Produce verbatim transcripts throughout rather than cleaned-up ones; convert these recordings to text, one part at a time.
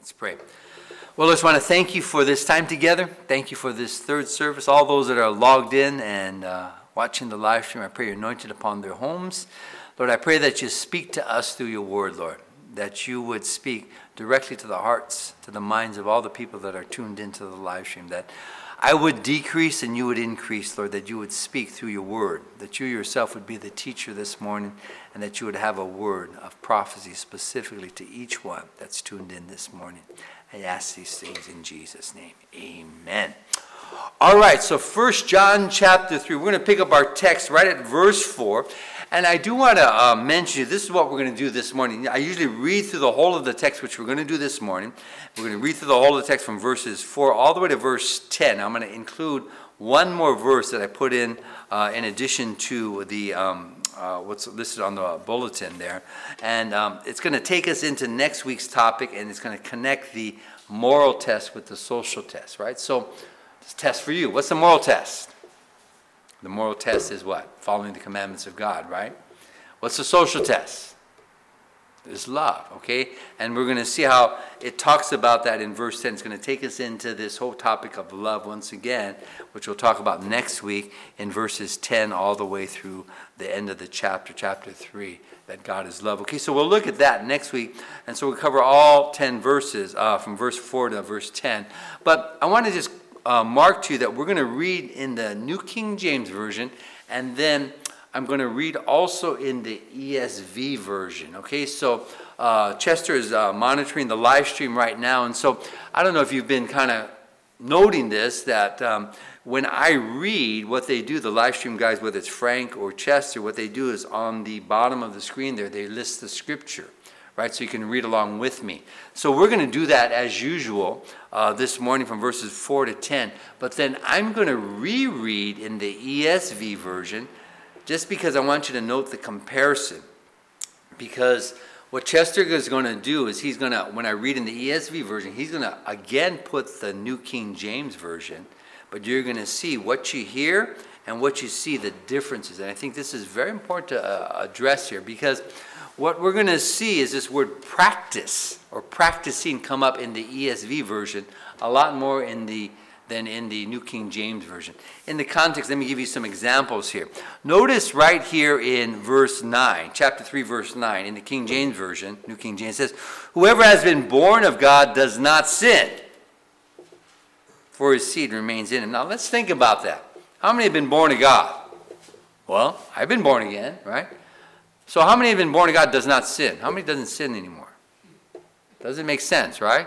Let's pray. Well, I just want to thank you for this time together. Thank you for this third service. All those that are logged in and uh, watching the live stream, I pray you're anointed upon their homes. Lord, I pray that you speak to us through your word, Lord, that you would speak directly to the hearts, to the minds of all the people that are tuned into the live stream, that I would decrease and you would increase, Lord, that you would speak through your word, that you yourself would be the teacher this morning, and that you would have a word of prophecy specifically to each one that's tuned in this morning. I ask these things in Jesus' name. Amen. All right, so First John chapter three. We're going to pick up our text right at verse four. And I do want to uh, mention, this is what we're going to do this morning. I usually read through the whole of the text, which we're going to do this morning. We're going to read through the whole of the text from verses four all the way to verse ten. I'm going to include one more verse that I put in uh, in addition to the um, uh, what's listed on the bulletin there. And um, it's going to take us into next week's topic, and it's going to connect the moral test with the social test, right? So this test for you. What's the moral test? The moral test is what? Following the commandments of God, right? What's the social test? It's love, okay? And we're going to see how it talks about that in verse ten. It's going to take us into this whole topic of love once again, which we'll talk about next week in verses ten all the way through the end of the chapter, chapter three, that God is love. Okay, so we'll look at that next week. And so we'll cover all ten verses uh, from verse four to verse ten. But I want to just uh, mark to you that we're going to read in the New King James Version, and then I'm going to read also in the E S V version. Okay, so uh, Chester is uh, monitoring the live stream right now. And so I don't know if you've been kind of noting this, that um, when I read what they do, the live stream guys, whether it's Frank or Chester, what they do is on the bottom of the screen there, they list the scripture, right? So you can read along with me. So we're going to do that as usual uh, this morning from verses four to ten. But then I'm going to reread in the E S V version, just because I want you to note the comparison. Because what Chester is going to do is he's going to, when I read in the E S V version, he's going to again put the New King James Version, but you're going to see what you hear and what you see, the differences. And I think this is very important to uh, address here, because what we're going to see is this word practice or practicing come up in the E S V version a lot more in the than in the New King James Version. In the context, let me give you some examples here. Notice right here in verse nine, chapter three, verse nine, in the King James Version, New King James says, "Whoever has been born of God does not sin, for his seed remains in him." Now let's think about that. How many have been born of God? Well, I've been born again, right? So how many have been born of God does not sin? How many doesn't sin anymore? Doesn't make sense, right?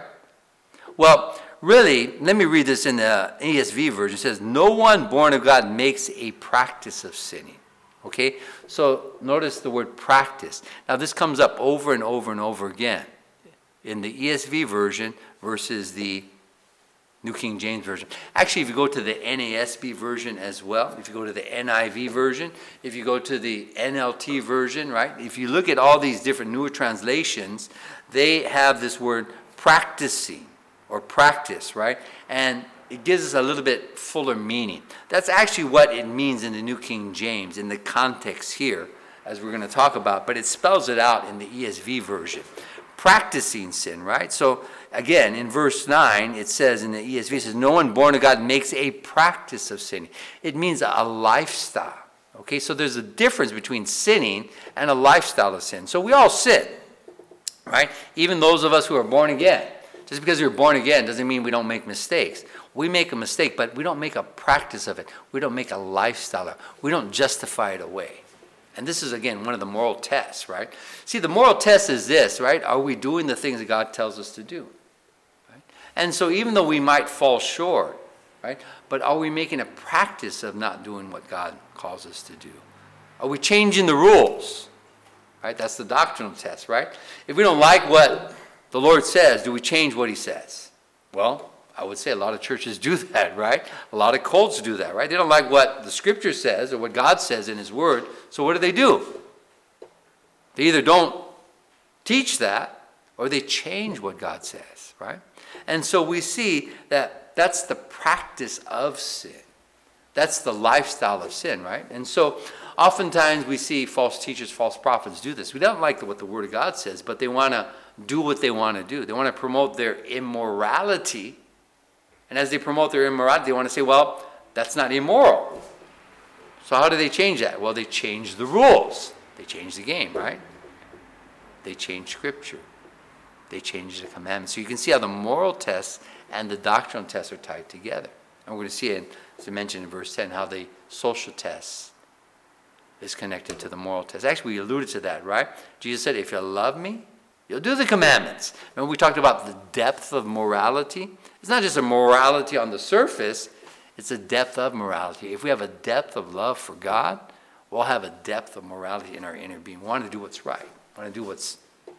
Well, really, let me read this in the E S V version. It says, "No one born of God makes a practice of sinning." Okay? So notice the word practice. Now this comes up over and over and over again in the E S V version versus the New King James Version. Actually, if you go to the N A S B version as well, if you go to the N I V version, if you go to the N L T version, right? If you look at all these different newer translations, they have this word practicing, or practice, right? And it gives us a little bit fuller meaning. That's actually what it means in the New King James, in the context here, as we're going to talk about, but it spells it out in the E S V version. Practicing sin, right? So again, in verse nine, it says in the E S V, it says, "No one born of God makes a practice of sinning." It means a lifestyle, okay? So there's a difference between sinning and a lifestyle of sin. So we all sin, right? Even those of us who are born again. Just because you're born again doesn't mean we don't make mistakes. We make a mistake, but we don't make a practice of it. We don't make a lifestyle of it. We don't justify it away. And this is, again, one of the moral tests, right? See, the moral test is this, right? Are we doing the things that God tells us to do? Right? And so even though we might fall short, right? But are we making a practice of not doing what God calls us to do? Are we changing the rules? Right? That's the doctrinal test, right? If we don't like what the Lord says, do we change what he says? Well, I would say a lot of churches do that, right? A lot of cults do that, right? They don't like what the scripture says or what God says in his word. So what do they do? They either don't teach that or they change what God says, right? And so we see that that's the practice of sin. That's the lifestyle of sin, right? And so oftentimes we see false teachers, false prophets do this. We don't like what the Word of God says, but they want to do what they want to do. They want to promote their immorality. And as they promote their immorality, they want to say, well, that's not immoral. So how do they change that? Well, they change the rules. They change the game, right? They change Scripture. They change the commandments. So you can see how the moral tests and the doctrinal tests are tied together. And we're going to see it, as I mentioned in verse ten, how the social test is connected to the moral test. Actually, we alluded to that, right? Jesus said, if you love me, you'll do the commandments. Remember we talked about the depth of morality? It's not just a morality on the surface, it's a depth of morality. If we have a depth of love for God, we'll have a depth of morality in our inner being. We want to do what's right. We want to do what's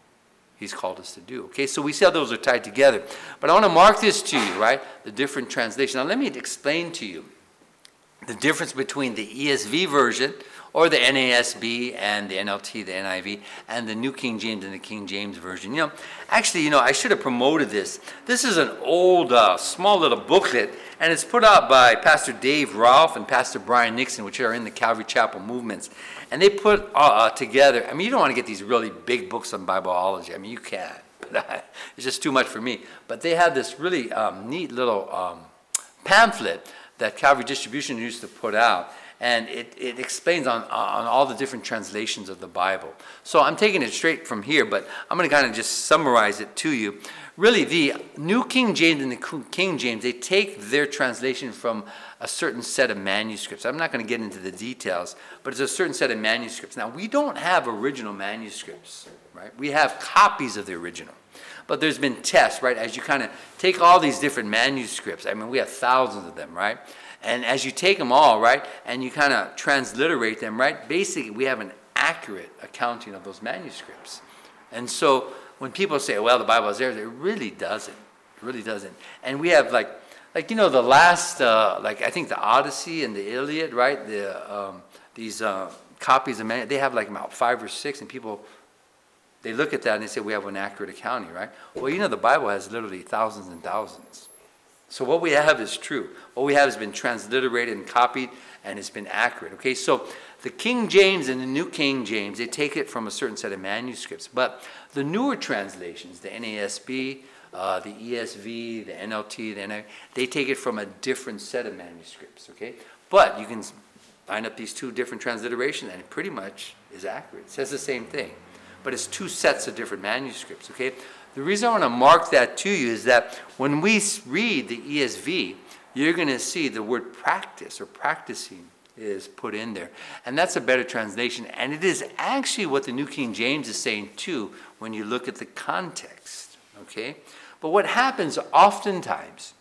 He's called us to do. Okay, so we see how those are tied together. But I want to mark this to you, right? The different translations. Now let me explain to you the difference between the E S V version or the N A S B and the N L T, the N I V, and the New King James and the King James Version. You know, actually, you know, I should have promoted this. This is an old, uh, small little booklet, and it's put out by Pastor Dave Rolfe and Pastor Brian Nixon, which are in the Calvary Chapel movements. And they put uh, uh, together, I mean, you don't want to get these really big books on Bibleology. I mean, you can. But it's just too much for me. But they have this really um, neat little um, pamphlet that Calvary Distribution used to put out. And it, it explains on, on all the different translations of the Bible. So I'm taking it straight from here, but I'm going to kind of just summarize it to you. Really, the New King James and the King James, they take their translation from a certain set of manuscripts. I'm not going to get into the details, but it's a certain set of manuscripts. Now, we don't have original manuscripts, right? We have copies of the original. But there's been tests, right? As you kind of take all these different manuscripts, I mean, we have thousands of them, right? And as you take them all, right, and you kind of transliterate them, right, basically we have an accurate accounting of those manuscripts. And so when people say, well, the Bible is there, it really doesn't. It really doesn't. And we have like, like you know, the last, uh, like I think the Odyssey and the Iliad, right, the um, these uh, copies of man, they have like about five or six, and people, they look at that and they say, we have an accurate accounting, right? Well, you know, the Bible has literally thousands and thousands. So what we have is true. What we have has been transliterated and copied, and it's been accurate. Okay, so the King James and the New King James, they take it from a certain set of manuscripts. But the newer translations, the N A S B, uh, the E S V, the N L T, the N I V, they take it from a different set of manuscripts. Okay, but you can line up these two different transliterations, and it pretty much is accurate. It says the same thing, but it's two sets of different manuscripts. Okay. The reason I want to mark that to you is that when we read the E S V, you're going to see the word practice or practicing is put in there. And that's a better translation. And it is actually what the New King James is saying too when you look at the context. Okay? But what happens oftentimes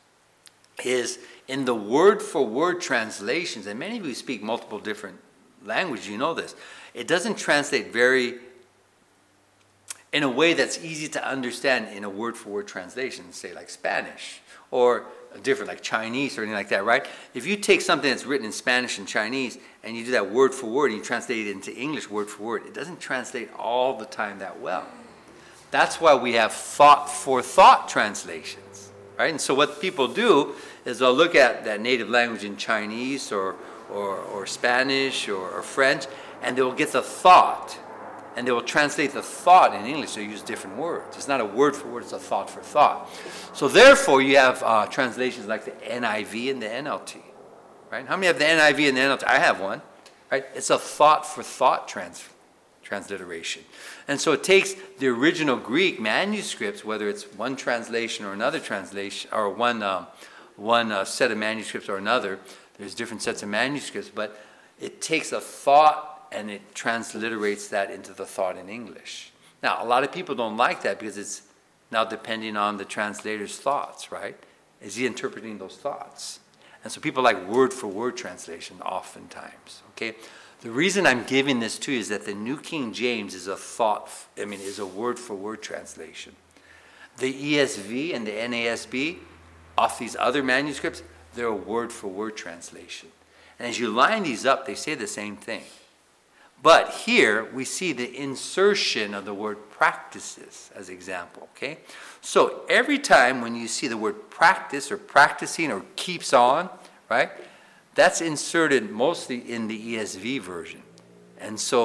is in the word-for-word translations, and many of you speak multiple different languages, you know this, it doesn't translate very in a way that's easy to understand in a word-for-word translation, say like Spanish, or different like Chinese or anything like that, right? If you take something that's written in Spanish and Chinese and you do that word-for-word and you translate it into English word-for-word, it doesn't translate all the time that well. That's why we have thought-for-thought translations, right? And so what people do is they'll look at that native language in Chinese or, or, or Spanish or, or French, and they will get the thought, and they will translate the thought in English. They use different words. It's not a word for word, it's a thought for thought. So therefore, you have uh, translations like the N I V and the N L T, right? How many have the N I V and the N L T? I have one, right? It's a thought for thought trans- transliteration. And so it takes the original Greek manuscripts, whether it's one translation or another translation, or one, um, one uh, set of manuscripts or another. There's different sets of manuscripts, but it takes a thought and it transliterates that into the thought in English. Now, a lot of people don't like that because it's now depending on the translator's thoughts, right? Is he interpreting those thoughts? And so people like word-for-word translation oftentimes, okay? The reason I'm giving this to you is that the New King James is a thought, I mean, is a word-for-word translation. The E S V and the N A S B, off these other manuscripts, they're a word-for-word translation. And as you line these up, they say the same thing. But here we see the insertion of the word practices as example, okay? So every time when you see the word practice or practicing or keeps on, right? That's inserted mostly in the E S V version. And so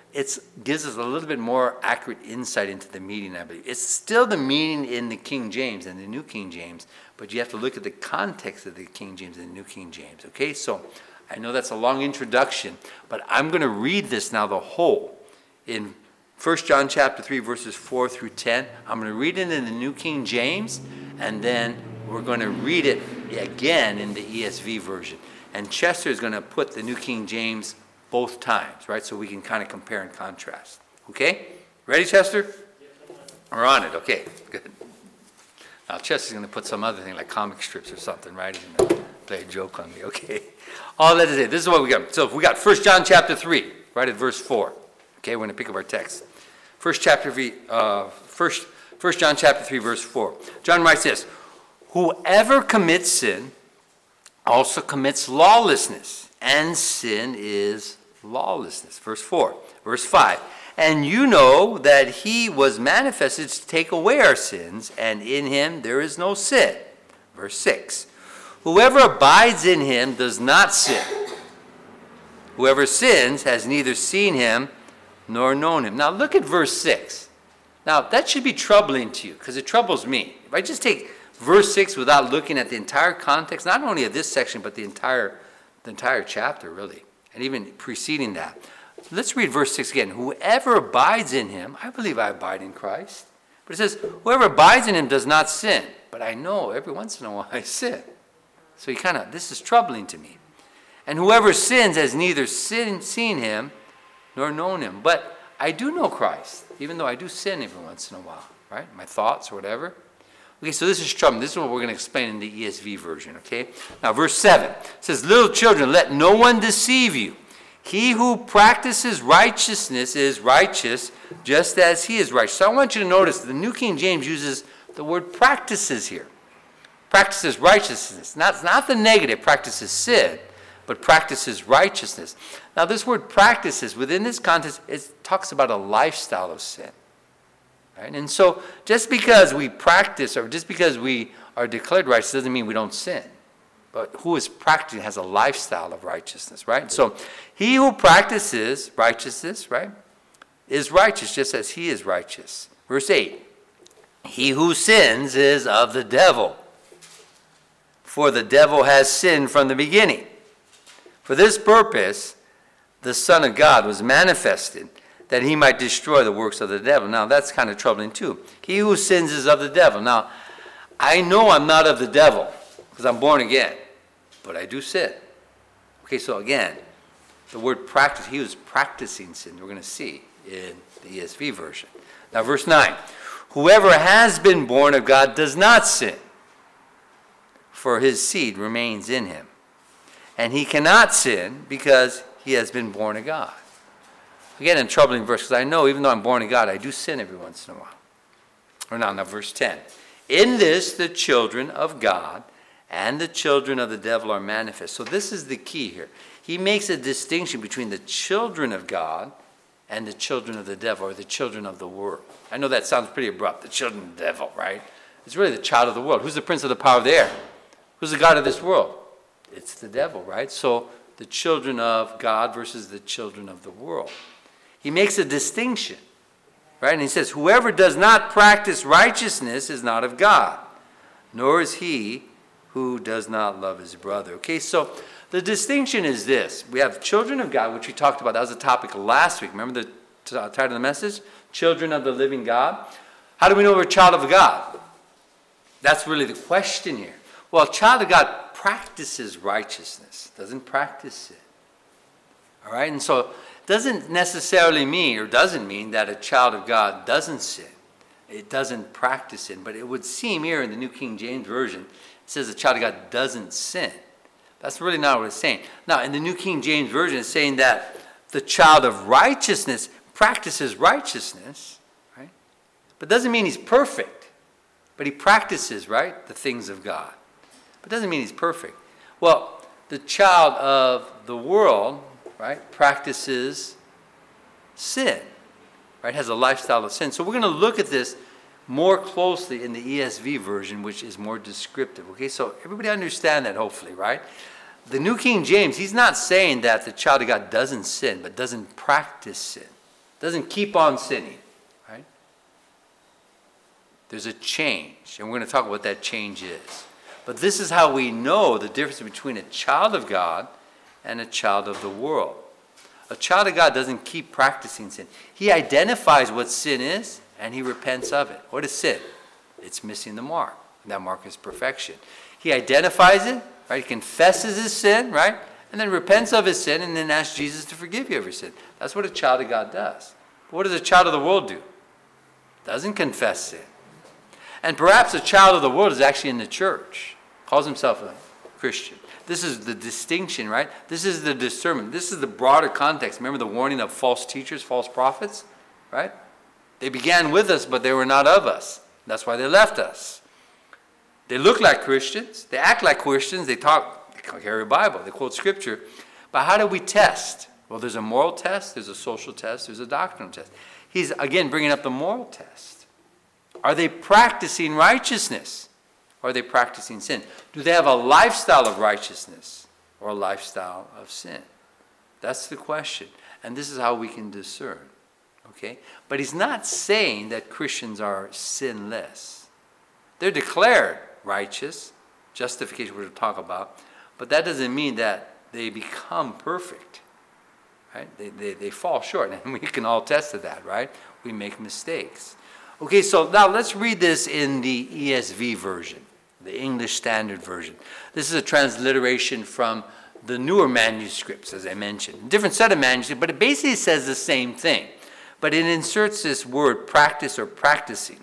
it gives us a little bit more accurate insight into the meaning, I believe. It's still the meaning in the King James and the New King James, but you have to look at the context of the King James and the New King James, okay? So I know that's a long introduction, but I'm going to read this now, the whole, in First John chapter three, verses four through ten. I'm going to read it in the New King James, and then we're going to read it again in the E S V version. And Chester is going to put the New King James both times, right? So we can kind of compare and contrast. Okay? Ready, Chester? We're on it. Okay, good. Now, Chester's going to put some other thing like comic strips or something, right? He's going to play a joke on me. Okay. All that is it. This is what we got. So we got First John chapter three, right at verse four. Okay, we're going to pick up our text. First chapter, uh, first, First John chapter three, verse four. John writes this: whoever commits sin also commits lawlessness, and sin is lawlessness. Verse four. Verse five. And you know that he was manifested to take away our sins, and in him there is no sin. Verse six. Whoever abides in him does not sin. Whoever sins has neither seen him nor known him. Now look at verse six. Now that should be troubling to you, because it troubles me. If I just take verse six without looking at the entire context, not only of this section, but the entire, the entire chapter, really, and even preceding that. Let's read verse six again. Whoever abides in him, I believe I abide in Christ. But it says, whoever abides in him does not sin. But I know every once in a while I sin. So you kind of, this is troubling to me. And whoever sins has neither sin, seen him nor known him. But I do know Christ, even though I do sin every once in a while, right? My thoughts or whatever. Okay, so this is troubling. This is what we're going to explain in the E S V version, okay? Now, verse seven says, little children, let no one deceive you. He who practices righteousness is righteous, just as he is righteous. So I want you to notice the New King James uses the word practices here. Practices righteousness. Not, not the negative, practices sin, but practices righteousness. Now this word practices, within this context, it talks about a lifestyle of sin. Right? And so just because we practice, or just because we are declared righteous, doesn't mean we don't sin. But who is practicing has a lifestyle of righteousness, right? So he who practices righteousness, right, is righteous just as he is righteous. Verse eight, he who sins is of the devil, for the devil has sinned from the beginning. For this purpose, the Son of God was manifested, that he might destroy the works of the devil. Now that's kind of troubling too. He who sins is of the devil. Now, I know I'm not of the devil, because I'm born again, but I do sin. Okay, so again, the word practice, he was practicing sin, we're going to see in the E S V version. Now verse nine, whoever has been born of God does not sin, for his seed remains in him. And he cannot sin because he has been born of God. Again, a troubling verse, because I know even though I'm born of God, I do sin every once in a while. Or now, now verse ten. In this, the children of God and the children of the devil are manifest. So this is the key here. He makes a distinction between the children of God and the children of the devil, or the children of the world. I know that sounds pretty abrupt, the children of the devil, right? It's really the child of the world. Who's the prince of the power of the air? Who's the god of this world? It's the devil, right? So the children of God versus the children of the world. He makes a distinction. Right? And he says, whoever does not practice righteousness is not of God, nor is he who does not love his brother. Okay, so the distinction is this. We have children of God, which we talked about. That was the topic last week. Remember the t- title of the message? Children of the living God. How do we know we're a child of God? That's really the question here. Well, a child of God practices righteousness, doesn't practice it. All right, and so doesn't necessarily mean, or doesn't mean, that a child of God doesn't sin. It doesn't practice sin. But it would seem here in the New King James Version, it says a child of God doesn't sin. That's really not what it's saying. Now, in the New King James Version, it's saying that the child of righteousness practices righteousness, right? But doesn't mean he's perfect. But he practices, right, the things of God. But doesn't mean he's perfect. Well, the child of the world, right, practices sin, right, has a lifestyle of sin. So we're going to look at this more closely in the E S V version, which is more descriptive. Okay, so everybody understand that, hopefully, right? The New King James, he's not saying that the child of God doesn't sin, but doesn't practice sin. doesn't keep on sinning, right? There's a change, and we're going to talk about what that change is. But this is how we know the difference between a child of God and a child of the world. A child of God doesn't keep practicing sin. He identifies what sin is, and he repents of it. What is sin? It's missing the mark. And that mark is perfection. He identifies it, right? He confesses his sin, right? And then repents of his sin, and then asks Jesus to forgive you of your sin. That's what a child of God does. But what does a child of the world do? Doesn't confess sin. And perhaps a child of the world is actually in the church, calls himself a Christian. This is the distinction, right? This is the discernment. This is the broader context. Remember the warning of false teachers, false prophets, right? They began with us, but they were not of us. That's why they left us. They look like Christians. They act like Christians. They talk, they carry a Bible. They quote Scripture. But how do we test? Well, there's a moral test. There's a social test. There's a doctrinal test. He's, again, bringing up the moral test. Are they practicing righteousness? Or are they practicing sin? Do they have a lifestyle of righteousness or a lifestyle of sin? That's the question. And this is how we can discern. Okay? But he's not saying that Christians are sinless. They're declared righteous. Justification we're going to talk about. But that doesn't mean that they become perfect. Right? They, they, they fall short. And we can all attest to that, right? We make mistakes. Okay, so now let's read this in the E S V version, the English Standard Version. This is a transliteration from the newer manuscripts, as I mentioned. Different set of manuscripts, but it basically says the same thing. But it inserts this word practice or practicing.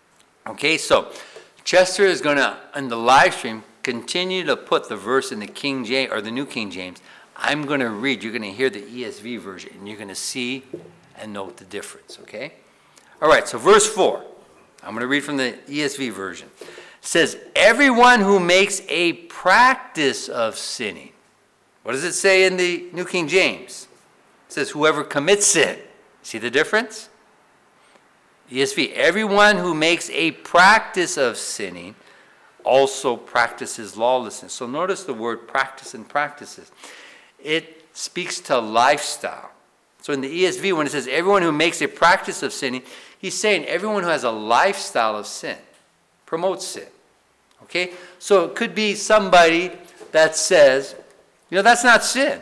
Okay, so Chester is going to, in the live stream, continue to put the verse in the King James, or the New King James. I'm going to read. You're going to hear the E S V version, and you're going to see and note the difference, okay? All right, so verse four. I'm going to read from the E S V version. It says, everyone who makes a practice of sinning. What does it say in the New King James? It says, whoever commits sin. See the difference? E S V, everyone who makes a practice of sinning also practices lawlessness. So notice the word practice and practices. It speaks to lifestyle. So in the E S V, when it says everyone who makes a practice of sinning, he's saying everyone who has a lifestyle of sin promotes sin. Okay? So it could be somebody that says, you know, that's not sin.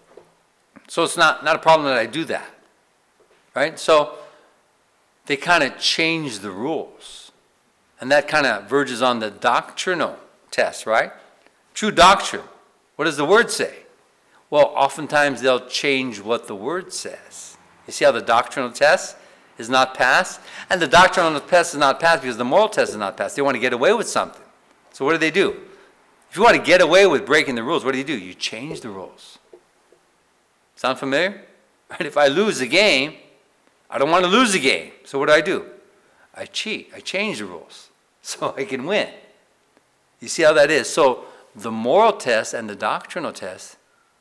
So it's not, not a problem that I do that. Right? So they kind of change the rules. And that kind of verges on the doctrinal test, right? True doctrine. What does the word say? Well, oftentimes they'll change what the word says. You see how the doctrinal test is not passed? And the doctrinal test is not passed because the moral test is not passed. They want to get away with something. So what do they do? If you want to get away with breaking the rules, what do you do? You change the rules. Sound familiar? Right? If I lose the game, I don't want to lose the game. So what do I do? I cheat. I change the rules so I can win. You see how that is? So the moral test and the doctrinal test,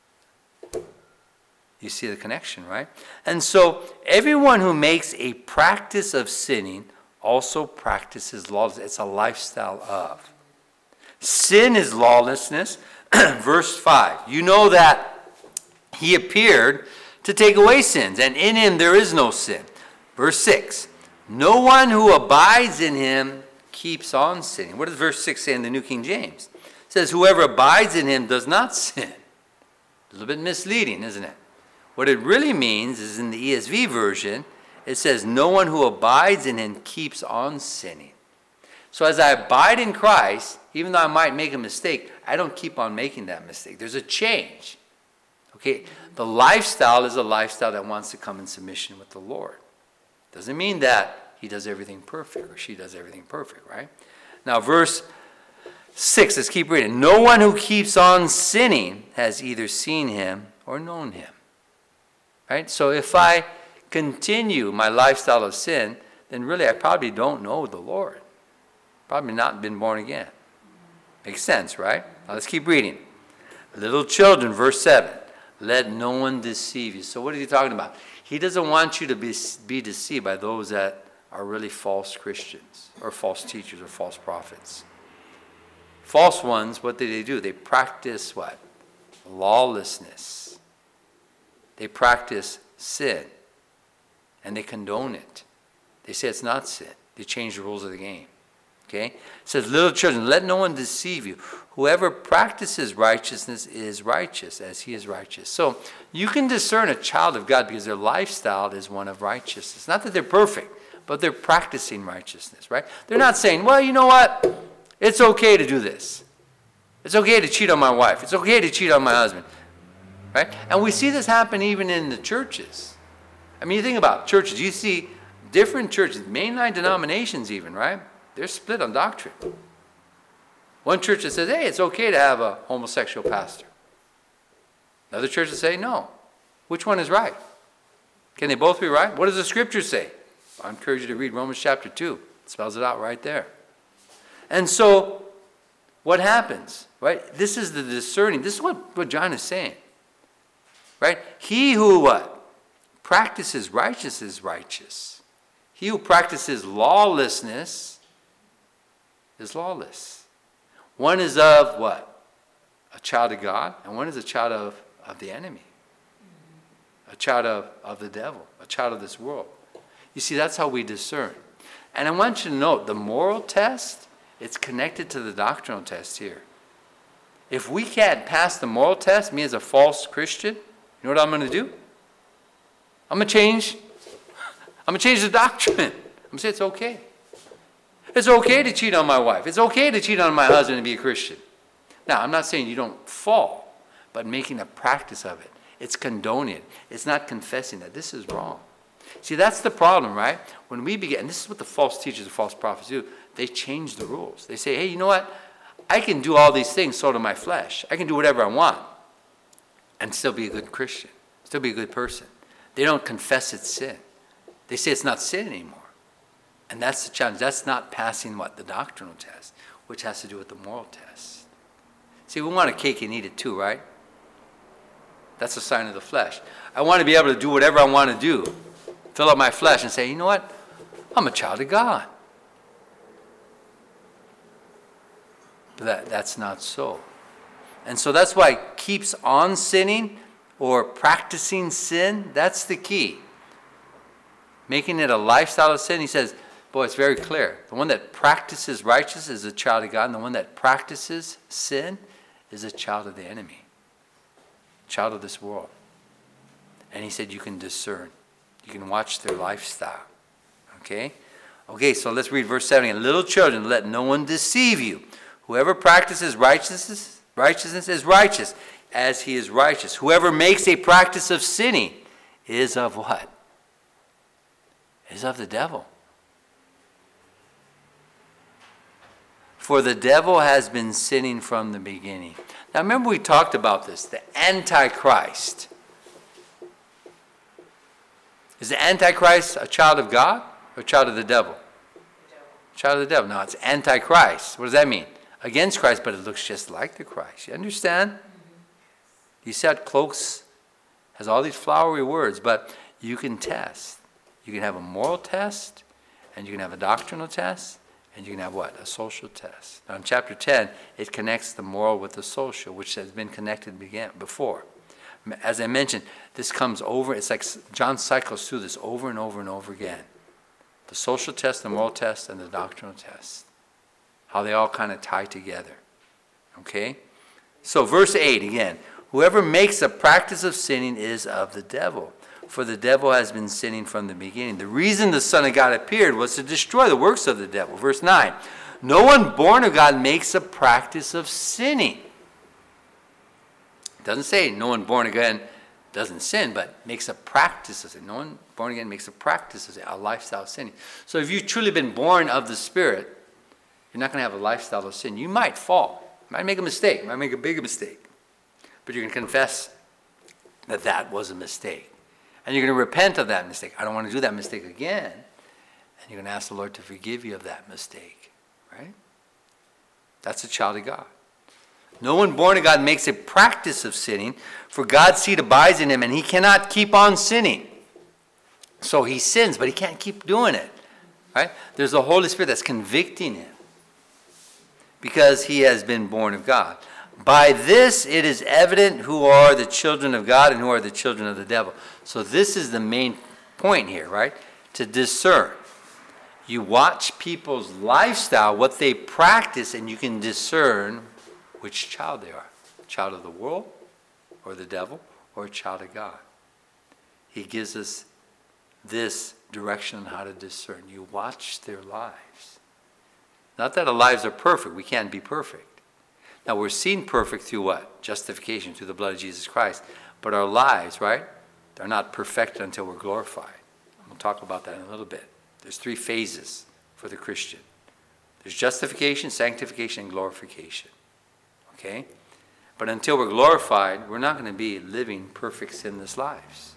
you see the connection, right? And so everyone who makes a practice of sinning also practices lawlessness. It's a lifestyle of. Sin is lawlessness. Verse five. You know that he appeared to take away sins, and in him there is no sin. Verse six. No one who abides in him keeps on sinning. What does verse six say in the New King James? It says, whoever abides in him does not sin. A little bit misleading, isn't it? What it really means is in the E S V version, it says, no one who abides in him keeps on sinning. So as I abide in Christ, even though I might make a mistake, I don't keep on making that mistake. There's a change. Okay, the lifestyle is a lifestyle that wants to come in submission with the Lord. Doesn't mean that he does everything perfect or she does everything perfect, right? Now, verse six, let's keep reading. No one who keeps on sinning has either seen him or known him. Right? So if I continue my lifestyle of sin, then really I probably don't know the Lord. Probably not been born again. Makes sense, right? Now let's keep reading. Little children, verse seven. Let no one deceive you. So what is he talking about? He doesn't want you to be, be deceived by those that are really false Christians or false teachers or false prophets. False ones, what do they do? They practice what? Lawlessness. They practice sin. and they condone it. They say it's not sin. They change the rules of the game. Okay? It says, little children, let no one deceive you. Whoever practices righteousness is righteous as he is righteous. So you can discern a child of God because their lifestyle is one of righteousness. Not that they're perfect, but they're practicing righteousness, right? They're not saying, well, you know what? It's okay to do this. It's okay to cheat on my wife. It's okay to cheat on my husband, right? And we see this happen even in the churches. I mean, you think about churches. You see different churches, mainline denominations even, right? They're split on doctrine. One church that says, hey, it's okay to have a homosexual pastor. Another church that say, no. Which one is right? Can they both be right? What does the scripture say? I encourage you to read Romans chapter two. It spells it out right there. And so, what happens, right? This is the discerning. This is what, what John is saying, right? He who what? Practices righteousness is righteous. He who practices lawlessness is lawless. One is of what? A child of God, and one is a child of, of the enemy. A child of, of the devil, a child of this world. You see, that's how we discern. And I want you to note, the moral test, it's connected to the doctrinal test here. If we can't pass the moral test, me as a false Christian, you know what I'm going to do? I'm going to change. I'm going to change the doctrine. I'm going to say it's okay. It's okay to cheat on my wife. It's okay to cheat on my husband and be a Christian. Now, I'm not saying you don't fall, but making a practice of it. It's condoning it. It's not confessing that this is wrong. See, that's the problem, right? When we begin, and this is what the false teachers and false prophets do, they change the rules. They say, hey, you know what? I can do all these things so to my flesh. I can do whatever I want and still be a good Christian, still be a good person. They don't confess it's sin. They say it's not sin anymore. And that's the challenge. That's not passing what? The doctrinal test, which has to do with the moral test. See, we want a cake and eat it too, right? That's a sign of the flesh. I want to be able to do whatever I want to do. Fill up my flesh and say, you know what? I'm a child of God. But that, that's not so. And so that's why keeps on sinning or practicing sin, that's the key. Making it a lifestyle of sin, he says, boy, it's very clear. The one that practices righteousness is a child of God, and the one that practices sin is a child of the enemy, child of this world. And he said you can discern. You can watch their lifestyle. Okay? Okay, so let's read verse seven again. Little children, let no one deceive you. Whoever practices righteousness, righteousness is righteous, as he is righteous. Whoever makes a practice of sinning is of what? Is of the devil. For the devil has been sinning from the beginning. Now remember we talked about this, the Antichrist. Is the Antichrist a child of God or a child of the devil? The devil. Child of the devil. No, it's Antichrist. What does that mean? Against Christ, but it looks just like the Christ. You understand? Mm-hmm. He said cloaks, has all these flowery words, but you can test. You can have a moral test, and you can have a doctrinal test, and you can have what? A social test. Now in chapter ten, it connects the moral with the social, which has been connected before. As I mentioned, this comes over, it's like John cycles through this over and over and over again. The social test, the moral test, and the doctrinal test. How they all kind of tie together. Okay? So verse eight again. Whoever makes a practice of sinning is of the devil. For the devil has been sinning from the beginning. The reason the Son of God appeared was to destroy the works of the devil. Verse nine. No one born of God makes a practice of sinning. It doesn't say no one born again doesn't sin, but makes a practice of sin. No one born again makes a practice of sin, a lifestyle of sinning. So if you've truly been born of the Spirit, you're not going to have a lifestyle of sin. You might fall. You might make a mistake. You might make a bigger mistake. But you can confess that that was a mistake. And you're going to repent of that mistake. I don't want to do that mistake again. And you're going to ask the Lord to forgive you of that mistake. Right? That's a child of God. No one born of God makes a practice of sinning, for God's seed abides in him, and he cannot keep on sinning. So he sins, but he can't keep doing it. Right? There's the Holy Spirit that's convicting him because he has been born of God. By this it is evident who are the children of God and who are the children of the devil. So this is the main point here, right? To discern. You watch people's lifestyle, what they practice, and you can discern which child they are. A child of the world, or the devil, or a child of God. He gives us this direction on how to discern. You watch their lives. Not that our lives are perfect. We can't be perfect. Now, we're seen perfect through what? Justification, through the blood of Jesus Christ. But our lives, right? They're not perfected until we're glorified. We'll talk about that in a little bit. There's three phases for the Christian. There's justification, sanctification, and glorification. Okay? But until we're glorified, we're not going to be living perfect sinless lives.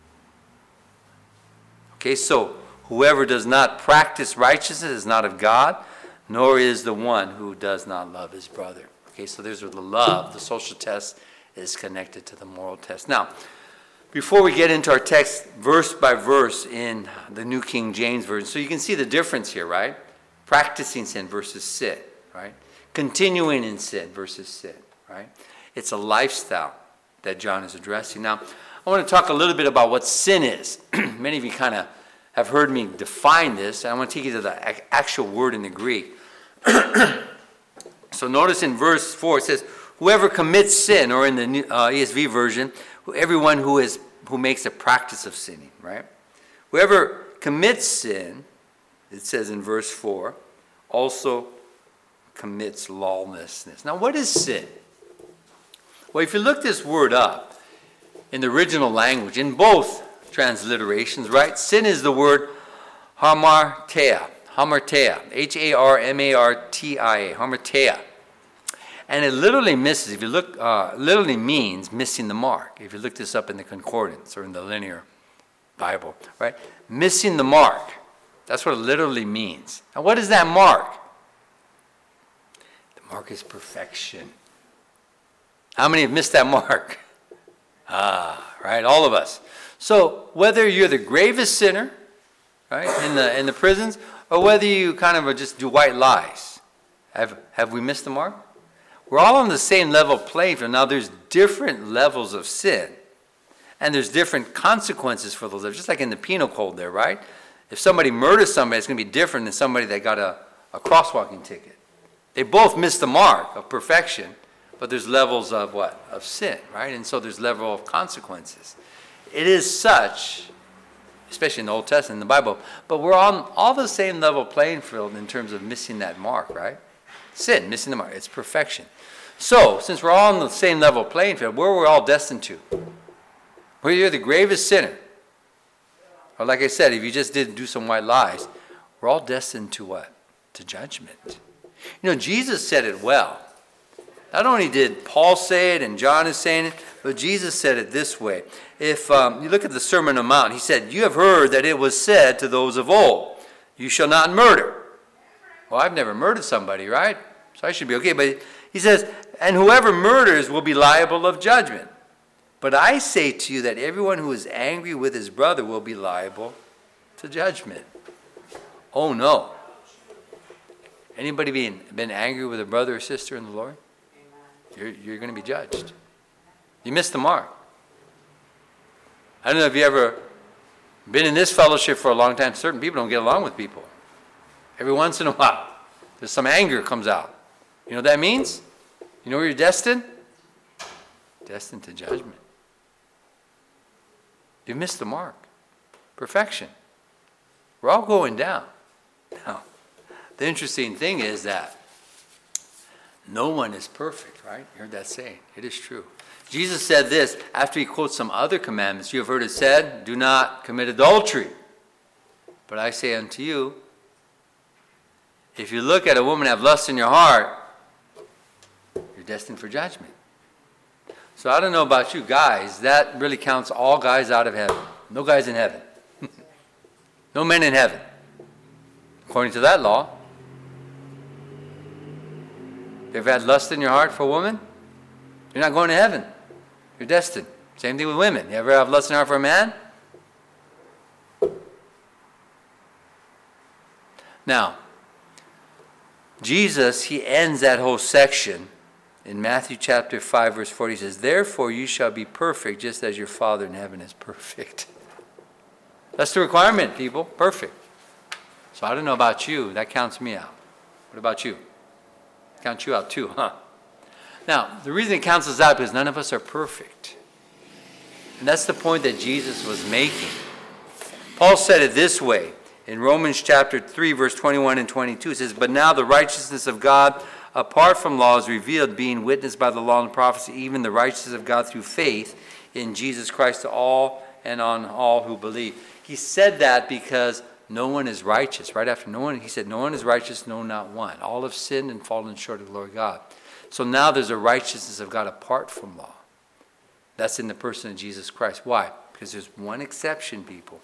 Okay, so whoever does not practice righteousness is not of God, nor is the one who does not love his brother. Okay, so there's the love. The social test is connected to the moral test. Now, before we get into our text verse by verse in the New King James Version, so you can see the difference here, right? Practicing sin versus sin, right? Continuing in sin versus sin, right? It's a lifestyle that John is addressing. Now, I want to talk a little bit about what sin is. Many of you kind of have heard me define this, and I want to take you to the actual word in the Greek. So notice in verse four, it says, whoever commits sin, or in the uh, E S V version, everyone who is who makes a practice of sinning, right? Whoever commits sin, it says in verse four, also commits lawlessness. Now, what is sin? Well, if you look this word up in the original language, in both transliterations, right? Sin is the word hamartia, hamartia, H A R M A R T I A, hamartia. And it literally misses, if you look, uh, literally means missing the mark. If you look this up in the concordance or in the linear Bible, right? Missing the mark. That's what it literally means. Now, what is that mark? The mark is perfection. How many have missed that mark? Ah, right, all of us. So whether you're the gravest sinner, right, in the in the prisons, or whether you kind of just do white lies, have have we missed the mark? We're all on the same level playing field. Now, there's different levels of sin, and there's different consequences for those. Just like in the penal code there, right? If somebody murders somebody, it's going to be different than somebody that got a, a crosswalking ticket. They both miss the mark of perfection, but there's levels of what? Of sin, right? And so there's level of consequences. It is such, especially in the Old Testament, in the Bible, but we're on all the same level playing field in terms of missing that mark, right? Sin, missing the mark. It's perfection. So, since we're all on the same level playing field, where we're all destined to? Where you're the gravest sinner. Or like I said, if you just did do some white lies, we're all destined to what? To judgment. You know, Jesus said it well. Not only did Paul say it and John is saying it, but Jesus said it this way. If um, you look at the Sermon on the Mount, he said, you have heard that it was said to those of old, you shall not murder. Well, I've never murdered somebody, right? So I should be okay. But he says, and whoever murders will be liable of judgment. But I say to you that everyone who is angry with his brother will be liable to judgment. Oh, no. Anybody been, been angry with a brother or sister in the Lord? You're, you're going to be judged. You missed the mark. I don't know if you ever been in this fellowship for a long time. Certain people don't get along with people. Every once in a while, there's some anger comes out. You know what that means? You know where you're destined? Destined to judgment. You missed the mark. Perfection. We're all going down. Now, the interesting thing is that no one is perfect, right? You heard that saying. It is true. Jesus said this after he quotes some other commandments. You have heard it said, do not commit adultery. But I say unto you, if you look at a woman and have lust in your heart, you're destined for judgment. So I don't know about you guys. That really counts all guys out of heaven. No guys in heaven. No men in heaven. According to that law. If you've had lust in your heart for a woman, you're not going to heaven. You're destined. Same thing with women. You ever have lust in your heart for a man? Now, Jesus, he ends that whole section in Matthew chapter five, verse forty. He says, therefore you shall be perfect just as your Father in heaven is perfect. That's the requirement, people. Perfect. So I don't know about you. That counts me out. What about you? Count you out too, huh? Now, the reason it counts us out is because none of us are perfect. And that's the point that Jesus was making. Paul said it this way in Romans chapter three, verse twenty-one and twenty-two. It says, "But now the righteousness of God apart from law is revealed, being witnessed by the law and prophecy, even the righteousness of God through faith in Jesus Christ to all and on all who believe." He said that because no one is righteous. Right after no one, he said, "No one is righteous, no, not one. All have sinned and fallen short of the glory of God." So now there's a righteousness of God apart from law. That's in the person of Jesus Christ. Why? Because there's one exception, people.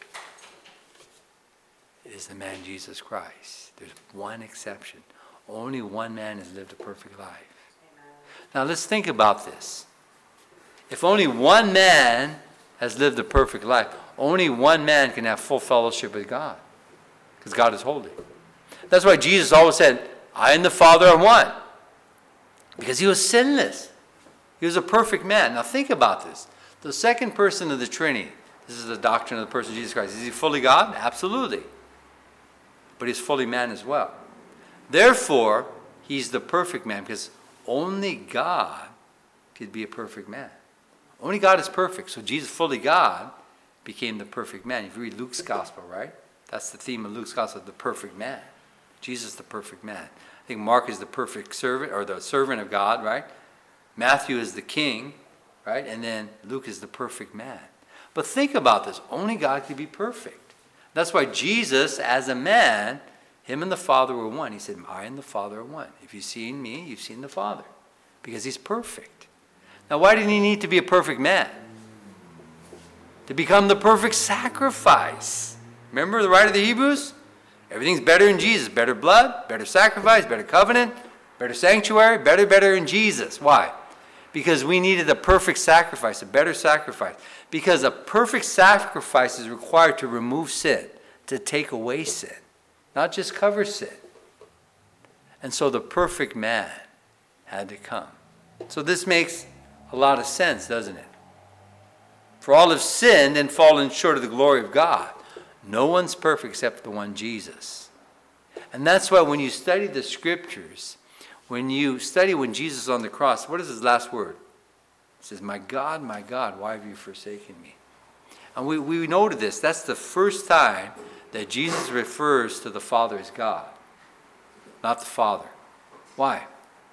It is the man Jesus Christ. There's one exception. Only one man has lived a perfect life. Amen. Now let's think about this. If only one man has lived a perfect life, only one man can have full fellowship with God. Because God is holy. That's why Jesus always said, "I and the Father are one." Because he was sinless. He was a perfect man. Now think about this. The second person of the Trinity, this is the doctrine of the person of Jesus Christ. Is he fully God? Absolutely. But he's fully man as well. Therefore, he's the perfect man because only God could be a perfect man. Only God is perfect. So Jesus, fully God, became the perfect man. If you read Luke's gospel, right? That's the theme of Luke's gospel, the perfect man. Jesus, the perfect man. I think Mark is the perfect servant, or the servant of God, right? Matthew is the king, right? And then Luke is the perfect man. But think about this. Only God can be perfect. That's why Jesus, as a man, him and the Father were one. He said, "I and the Father are one. If you've seen me, you've seen the Father." Because he's perfect. Now, why did he need to be a perfect man? To become the perfect sacrifice. Remember the writer of the Hebrews? Everything's better in Jesus. Better blood, better sacrifice, better covenant, better sanctuary, better, better in Jesus. Why? Because we needed a perfect sacrifice, a better sacrifice. Because a perfect sacrifice is required to remove sin, to take away sin, not just cover sin. And so the perfect man had to come. So this makes a lot of sense, doesn't it? For all have sinned and fallen short of the glory of God. No one's perfect except the one Jesus. And that's why when you study the scriptures, when you study when Jesus is on the cross, what is his last word? He says, "My God, my God, why have you forsaken me?" And we, we noted this. That's the first time that Jesus refers to the Father as God, not the Father. Why?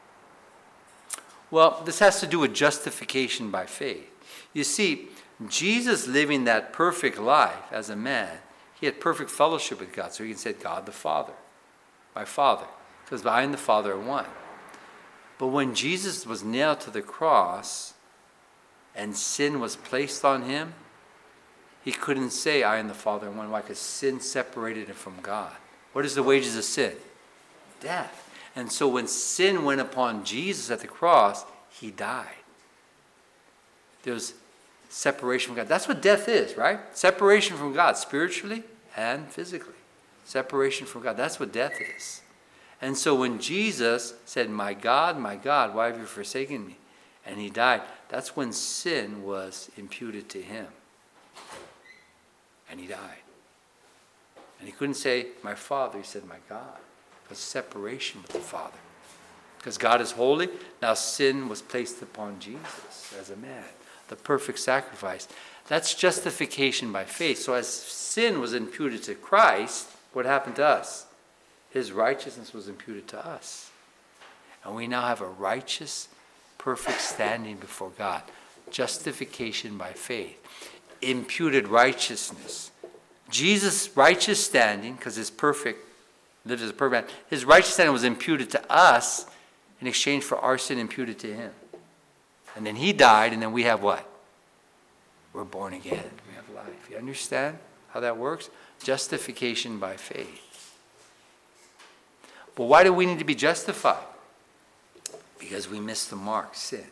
Well, this has to do with justification by faith. You see, Jesus living that perfect life as a man, he had perfect fellowship with God. So he can say, "God the Father, my Father." Because I and the Father are one. But when Jesus was nailed to the cross and sin was placed on him, he couldn't say, "I and the Father are one." Why? Because sin separated him from God. What is the wages of sin? Death. And so when sin went upon Jesus at the cross, he died. There was separation from God. That's what death is, right? Separation from God, spiritually and physically. Separation from God. That's what death is. And so when Jesus said, "My God, my God, why have you forsaken me?" and he died, that's when sin was imputed to him. And he died. And he couldn't say, "My Father." He said, "My God." It was separation with the Father. Because God is holy, now sin was placed upon Jesus as a man. The perfect sacrifice. That's justification by faith. So as sin was imputed to Christ, what happened to us? His righteousness was imputed to us. And we now have a righteous, perfect standing before God. Justification by faith. Imputed righteousness. Jesus' righteous standing, because his perfect, lived as a perfect man, his righteous standing was imputed to us in exchange for our sin imputed to him. And then he died, and then we have what? We're born again. We have life. You understand how that works? Justification by faith. But why do we need to be justified? Because we missed the mark, sin.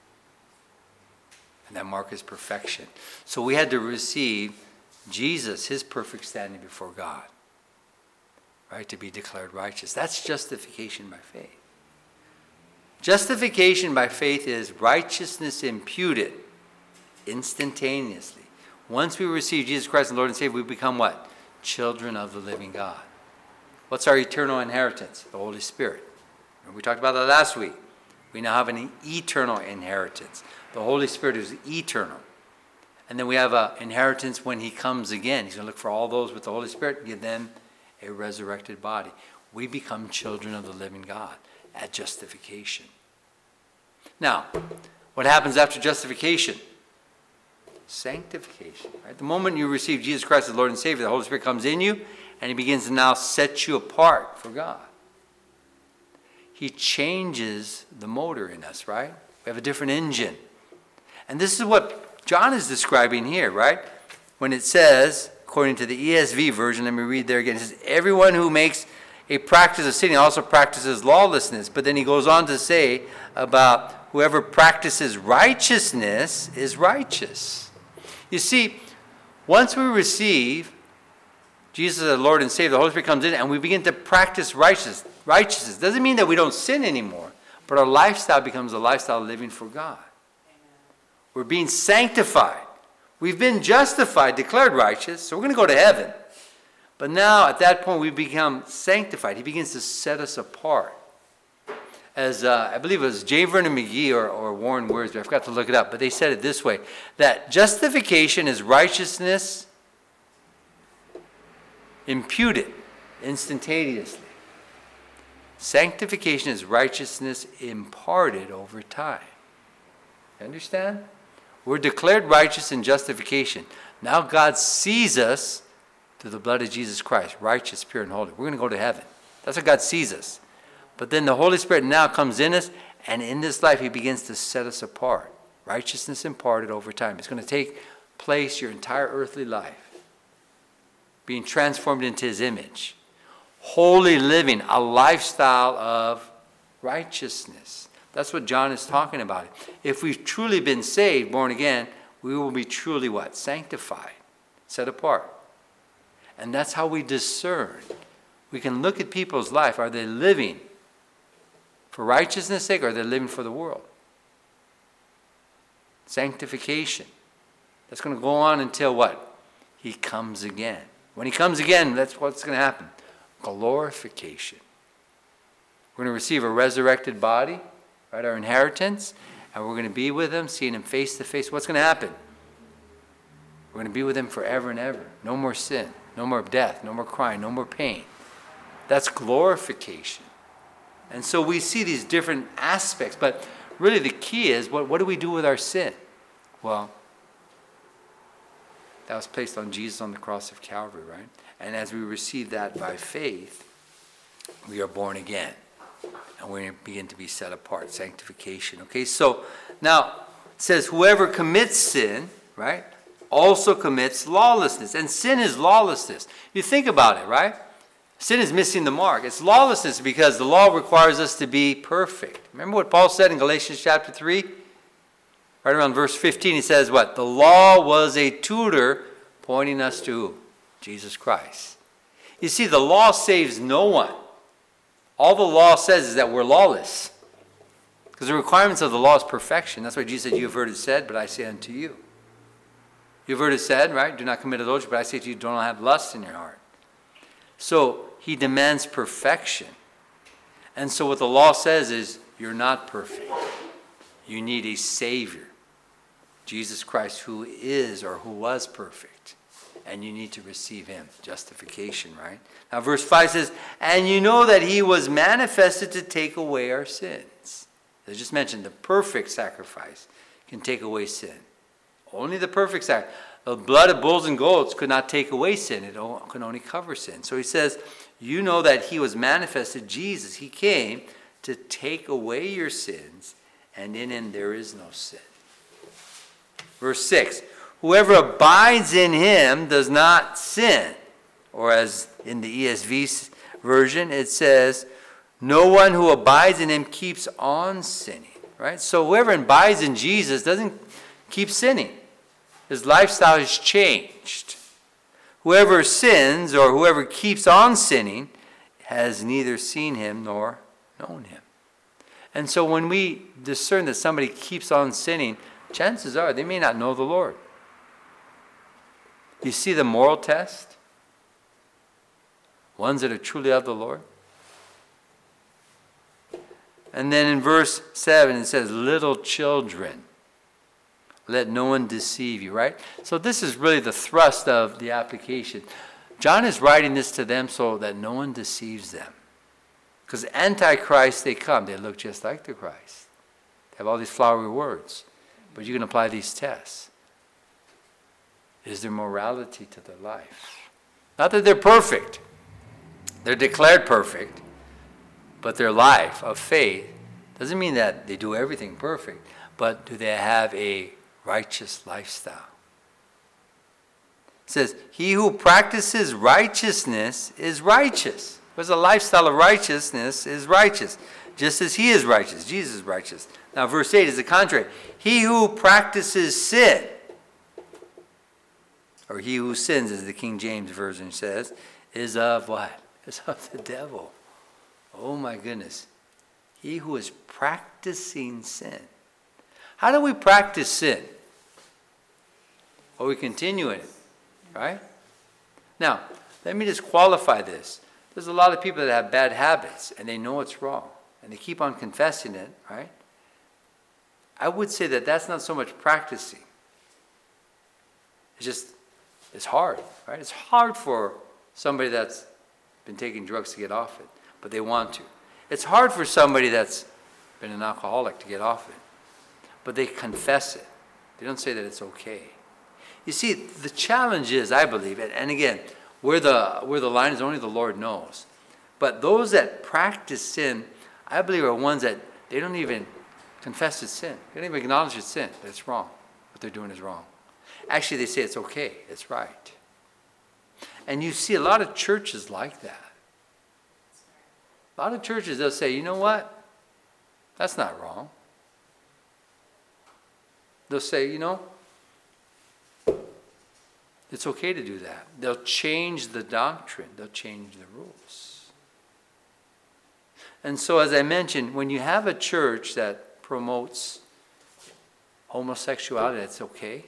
And that mark is perfection. So we had to receive Jesus, his perfect standing before God, right, to be declared righteous. That's justification by faith. Justification by faith is righteousness imputed instantaneously Once we receive Jesus Christ as Lord and Savior, we become what? Children of the living God. What's our eternal inheritance? The Holy Spirit. And we talked about that last week. We now have an eternal inheritance. The Holy Spirit is eternal. And then we have an inheritance when he comes again. He's going to look for all those with the Holy Spirit and give them a resurrected body. We become children of the living God at justification. Now, what happens after justification? Sanctification. Right? The moment you receive Jesus Christ as Lord and Savior, the Holy Spirit comes in you and he begins to now set you apart for God. He changes the motor in us, right? We have a different engine. And this is what John is describing here, right? When it says, according to the E S V version, let me read there again. It says, everyone who makes a practice of sinning also practices lawlessness. But then he goes on to say about whoever practices righteousness is righteous. You see, once we receive Jesus as Lord and Savior, the Holy Spirit comes in and we begin to practice righteousness. Righteousness doesn't mean that we don't sin anymore, but our lifestyle becomes a lifestyle living for God. Amen. We're being sanctified. We've been justified, declared righteous, so we're going to go to heaven. But now, at that point, we become sanctified. He begins to set us apart. As uh, I believe it was J. Vernon McGee or, or Warren Wiersbe, I forgot to look it up, but they said it this way, that justification is righteousness imputed instantaneously. Sanctification is righteousness imparted over time. You understand? We're declared righteous in justification. Now God sees us through the blood of Jesus Christ, righteous, pure, and holy. We're going to go to heaven. That's how God sees us. But then the Holy Spirit now comes in us, and in this life he begins to set us apart. Righteousness imparted over time. It's going to take place your entire earthly life, being transformed into his image. Holy living, a lifestyle of righteousness. That's what John is talking about. If we've truly been saved, born again, we will be truly what? Sanctified, set apart. And that's how we discern. We can look at people's life. Are they living for righteousness' sake, or are they living for the world? Sanctification. That's going to go on until what? He comes again. When he comes again, that's what's going to happen. Glorification. We're going to receive a resurrected body, right? Our inheritance, and we're going to be with him, seeing him face to face. What's going to happen? We're going to be with him forever and ever. No more sin, no more death, no more crying, no more pain. That's glorification. And so we see these different aspects, but really the key is, what, what do we do with our sin? Well, that was placed on Jesus on the cross of Calvary, right? And as we receive that by faith, we are born again. And we begin to be set apart, sanctification. Okay, so now it says, whoever commits sin, right, also commits lawlessness. And sin is lawlessness. You think about it, right? Sin is missing the mark. It's lawlessness because the law requires us to be perfect. Remember what Paul said in Galatians chapter three? Right around verse fifteen, he says what? The law was a tutor pointing us to who? Jesus Christ. You see, the law saves no one. All the law says is that we're lawless. Because the requirements of the law is perfection. That's why Jesus said, you have heard it said, but I say unto you. You've heard it said, right? Do not commit adultery, but I say to you, do not have lust in your heart. So he demands perfection. And so what the law says is, you're not perfect. You need a Savior. Jesus Christ, who is or who was perfect. And you need to receive him. Justification, right? Now verse five says, and you know that he was manifested to take away our sins. As I just mentioned, the perfect sacrifice can take away sin. Only the perfect sacrifice. The blood of bulls and goats could not take away sin. It could only cover sin. So he says, you know that he was manifested, Jesus. He came to take away your sins, and in him there is no sin. Verse six, whoever abides in him does not sin. Or as in the E S V version, it says, no one who abides in him keeps on sinning. Right? So whoever abides in Jesus doesn't keep sinning. His lifestyle has changed. Whoever sins or whoever keeps on sinning has neither seen him nor known him. And so when we discern that somebody keeps on sinning, chances are they may not know the Lord. You see the moral test? Ones that are truly of the Lord. And then in verse seven it says, little children, let no one deceive you, right? So this is really the thrust of the application. John is writing this to them so that no one deceives them. Because antichrist, they come. They look just like the Christ. They have all these flowery words. But you can apply these tests. Is there morality to their life? Not that they're perfect. They're declared perfect. But their life of faith doesn't mean that they do everything perfect. But do they have a righteous lifestyle? It says, he who practices righteousness is righteous. Because a lifestyle of righteousness is righteous. Just as he is righteous. Jesus is righteous. Now verse eight is the contrary. He who practices sin, or he who sins, as the King James Version says, is of what? Is of the devil. Oh my goodness. He who is practicing sin. How do we practice sin? Well, we continue in it. Right? Now, let me just qualify this. There's a lot of people that have bad habits and they know it's wrong and they keep on confessing it, right? I would say that that's not so much practicing. It's just, it's hard, right? It's hard for somebody that's been taking drugs to get off it, but they want to. It's hard for somebody that's been an alcoholic to get off it, but they confess it. They don't say that it's okay. You see, the challenge is, I believe, and again, where the where the line is only the Lord knows. But those that practice sin, I believe, are ones that they don't even confess it's sin. They don't even acknowledge it's sin, that it's wrong. What they're doing is wrong. Actually, they say it's okay, it's right. And you see a lot of churches like that. A lot of churches, they'll say, you know what? That's not wrong. They'll say, you know, it's okay to do that. They'll change the doctrine. They'll change the rules. And so, as I mentioned, when you have a church that promotes homosexuality, that's okay.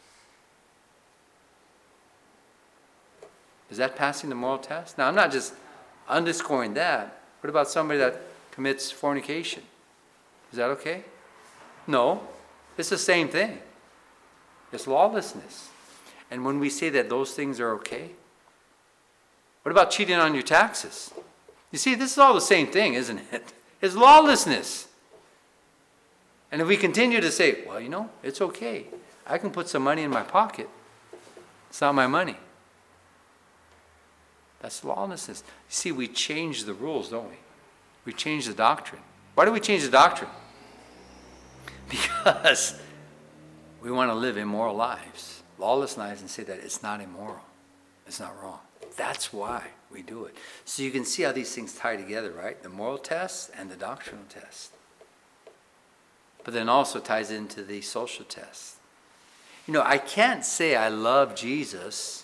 Is that passing the moral test? Now, I'm not just underscoring that. What about somebody that commits fornication? Is that okay? No. It's the same thing. It's lawlessness. And when we say that those things are okay, what about cheating on your taxes? You see, this is all the same thing, isn't it? It's lawlessness. And if we continue to say, well, you know, it's okay. I can put some money in my pocket. It's not my money. That's lawlessness. You see, we change the rules, don't we? We change the doctrine. Why do we change the doctrine? Because we want to live immoral lives. Lawless lives, and say that it's not immoral. It's not wrong. That's why we do it. So you can see how these things tie together, right? The moral test and the doctrinal test. But then also ties into the social test. You know, I can't say I love Jesus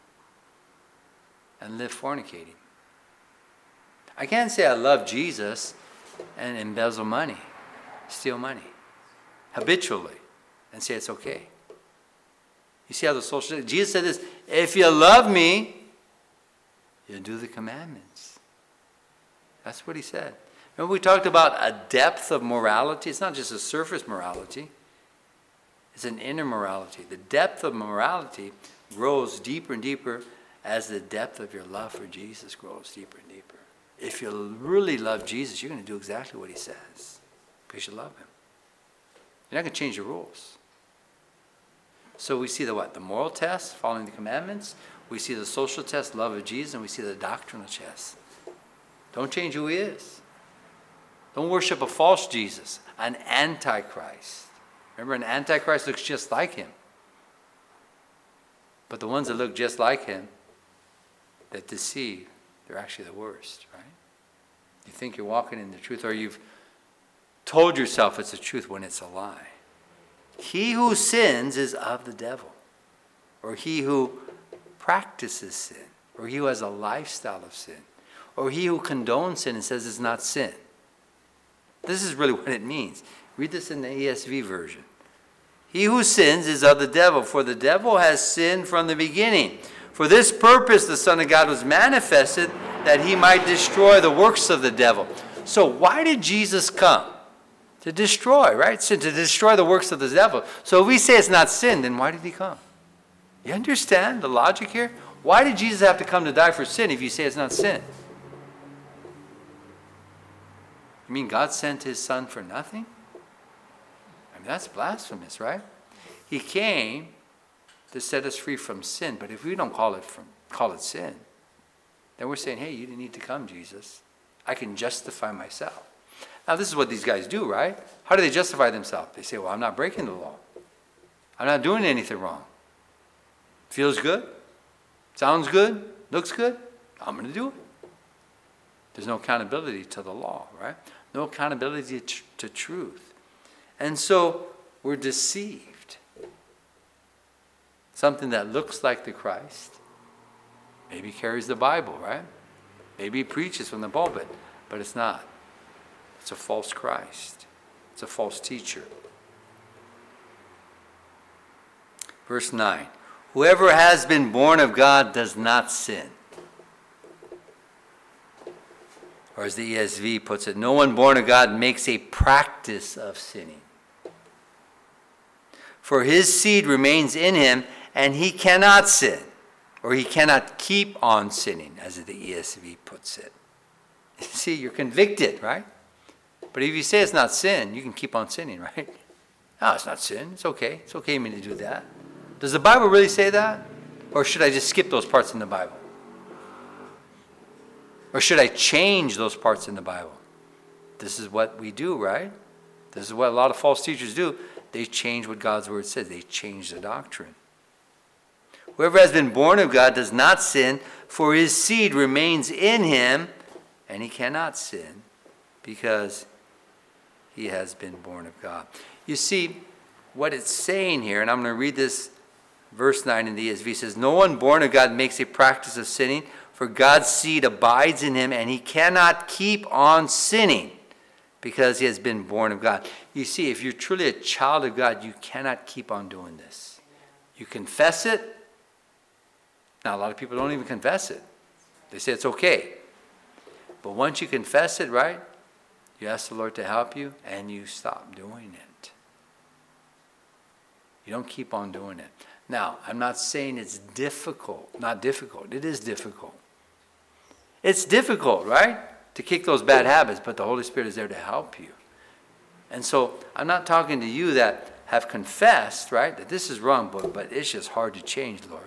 and live fornicating. I can't say I love Jesus and embezzle money, steal money, habitually, and say it's okay. You see how the social... Jesus said this, if you love me, you'll do the commandments. That's what he said. Remember we talked about a depth of morality? It's not just a surface morality. It's an inner morality. The depth of morality grows deeper and deeper as the depth of your love for Jesus grows deeper and deeper. If you really love Jesus, you're going to do exactly what he says because you love him. You're not going to change the rules. So we see the what? The moral test, following the commandments. We see the social test, love of Jesus, and we see the doctrinal test. Don't change who he is. Don't worship a false Jesus, an antichrist. Remember, an antichrist looks just like him. But the ones that look just like him, that deceive, they're actually the worst, right? You think you're walking in the truth, or you've told yourself it's the truth when it's a lie. He who sins is of the devil, or he who practices sin, or he who has a lifestyle of sin, or he who condones sin and says it's not sin. This is really what it means. Read this in the E S V version. He who sins is of the devil, for the devil has sinned from the beginning. For this purpose the Son of God was manifested, that he might destroy the works of the devil. So why did Jesus come? To destroy, right? So to destroy the works of the devil. So if we say it's not sin, then why did he come? You understand the logic here? Why did Jesus have to come to die for sin if you say it's not sin? You mean God sent his son for nothing? I mean, that's blasphemous, right? He came to set us free from sin. But if we don't call it from call it sin, then we're saying, hey, you didn't need to come, Jesus. I can justify myself. Now, this is what these guys do, right? How do they justify themselves? They say, well, I'm not breaking the law. I'm not doing anything wrong. Feels good? Sounds good? Looks good? I'm going to do it. There's no accountability to the law, right? No accountability to, to truth. And so we're deceived. Something that looks like the Christ, maybe carries the Bible, right? Maybe he preaches from the pulpit, but it's not. It's a false Christ. It's a false teacher. Verse nine. Whoever has been born of God does not sin. Or as the E S V puts it, no one born of God makes a practice of sinning. For his seed remains in him, and he cannot sin. Or he cannot keep on sinning, as the E S V puts it. See, you're convicted, right? But if you say it's not sin, you can keep on sinning, right? No, it's not sin. It's okay. It's okay for me to do that. Does the Bible really say that? Or should I just skip those parts in the Bible? Or should I change those parts in the Bible? This is what we do, right? This is what a lot of false teachers do. They change what God's word says. They change the doctrine. Whoever has been born of God does not sin, for his seed remains in him, and he cannot sin because he has been born of God. You see, what it's saying here, and I'm going to read this verse nine in the E S V, says, no one born of God makes a practice of sinning, for God's seed abides in him, and he cannot keep on sinning because he has been born of God. You see, if you're truly a child of God, you cannot keep on doing this. You confess it. Now, a lot of people don't even confess it. They say it's okay. But once you confess it, right, you ask the Lord to help you, and you stop doing it. You don't keep on doing it. Now, I'm not saying it's difficult. Not difficult. It is difficult. It's difficult, right, to kick those bad habits, but the Holy Spirit is there to help you. And so I'm not talking to you that have confessed, right, that this is wrong, but, but it's just hard to change, Lord.